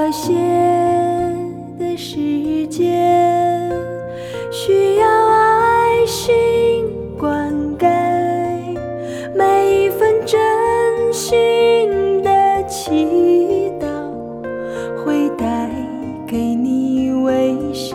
和谐的世界需要爱心灌溉，每一份真心的祈祷会带给你微笑。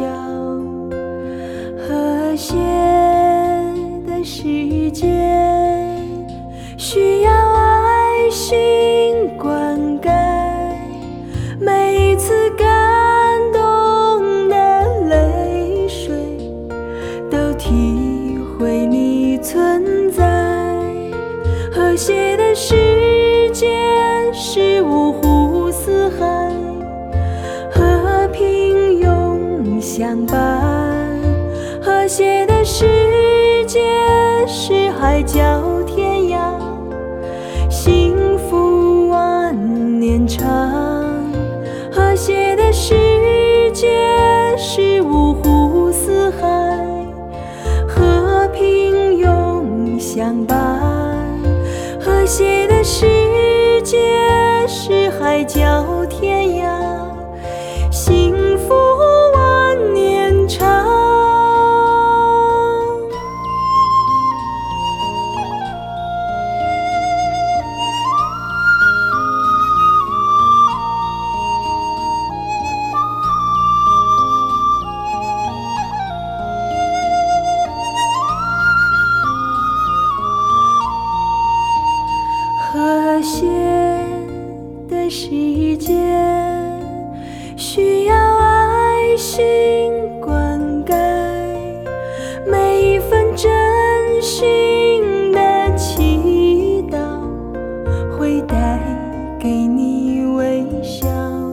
和谐的世界需要爱心灌溉，每一次感动的泪水都体会你存在。和谐的世界是五湖四海，和平永相伴。和谐的世界是海角天涯，幸福万年长。和谐的世界是五湖四海，和平永相伴。和谐的世界是海角天涯，幸福万年长。和谐的世界需要爱心灌溉，每一份真心的祈祷会带给你微笑。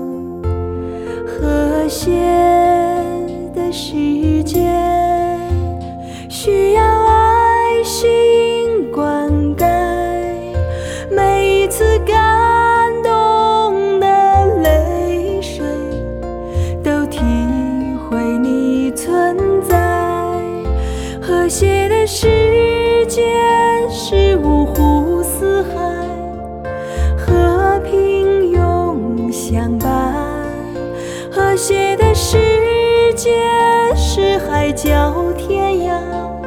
和谐的世界需要爱心灌溉，每一次感动的泪水都体会你存在。和谐的世界是五湖四海，和平永相伴。和谐的世界是海角天涯，